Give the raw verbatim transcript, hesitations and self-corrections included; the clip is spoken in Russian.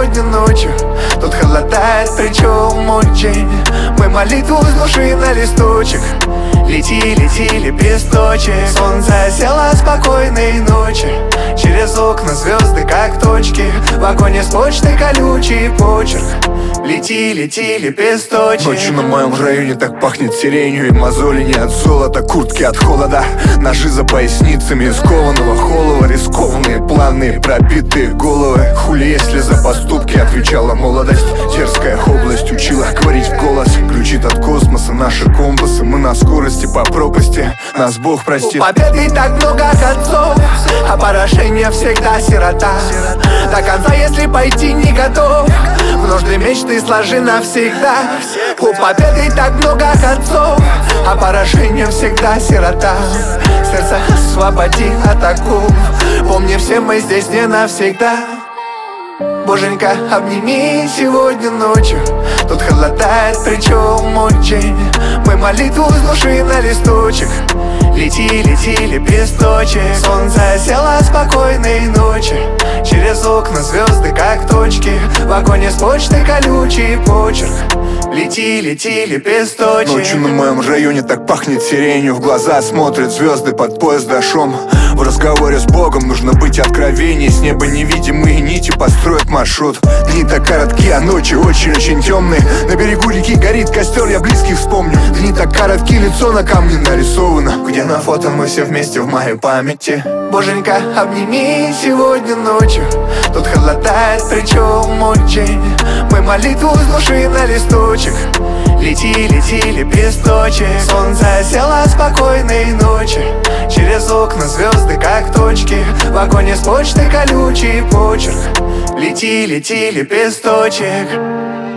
сегодня ночью. Тут холодает, причем очень. Мы молитву с души на листочек. Лети, лети, лепесточек. Солнце село, спокойной ночи. Через окна звезды, как точки. В вагоне с почтой колючий почерк. Лети, лети, лепесточек. Ночью на моем районе так пахнет сиренью. И мозоли не от золота, куртки от холода. Ножи за поясницами из кованого холова. Рискованные планы, пробитые головы. Хули, если за поступки отвечала молодость. Дерзкая область учила говорить в голос. Ключит от космоса наши компасы. Мы на скорости по пропасти, нас Бог простит. У победы так много концов, а поражение всегда сирота. До конца, если пойти не готов, в нужды мечты сложи навсегда. У победы так много концов, а поражение всегда сирота. Сердце освободи от оков. Помни, все мы здесь не навсегда. Боженька, обними сегодня ночью. Тут холодает, причем очень. Мы молитву с души на листочек. Лети, лети, лепесточек. Солнце село, спокойной ночи. Через окна звезды, как точки. В вагоне с почтой колючий почерк. Лети, лети, лепесточек. Ночью на моем районе так пахнет сиренью. В глаза смотрят звезды под поезд дошом. В разговоре с Богом нужно быть откровенней. С неба невидимые нити построят маршрут. Дни так коротки, а ночи очень-очень темные. На берегу реки горит костер, я близких вспомню. Дни так коротки, лицо на камне нарисовано. Где на фото мы все вместе в моей памяти. Боженька, обними сегодня ночью. Тут холодает, причем очень. Мы молитву с души на листочек. Лети, лети, лепесточек. Солнце село, спокойной ночи. Через окна звезды, как точки. В вагоне с почтой колючий почерк. Лети, лети, лепесточек.